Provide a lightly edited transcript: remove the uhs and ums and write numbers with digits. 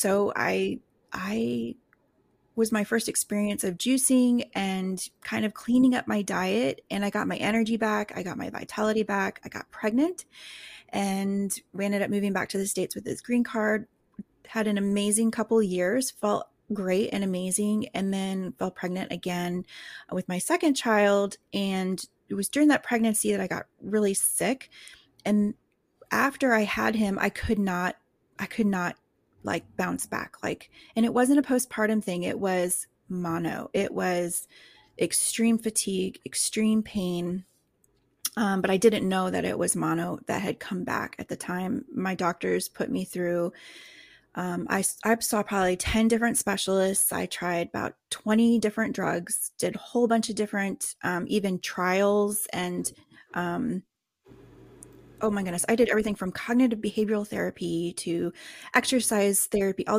So I was my first experience of juicing and kind of cleaning up my diet, and I got my energy back, I got my vitality back, I got pregnant, and we ended up moving back to the States with this green card. Had an amazing couple years, felt great and amazing, and then fell pregnant again with my second child. And it was during that pregnancy that I got really sick. And after I had him, I could not like bounce back. Like, and it wasn't a postpartum thing. It was mono. It was extreme fatigue, extreme pain. But I didn't know that it was mono that had come back at the time. My doctors put me through I saw probably 10 different specialists. I tried about 20 different drugs, did a whole bunch of different, even trials. And um, oh my goodness, I did everything from cognitive behavioral therapy to exercise therapy, all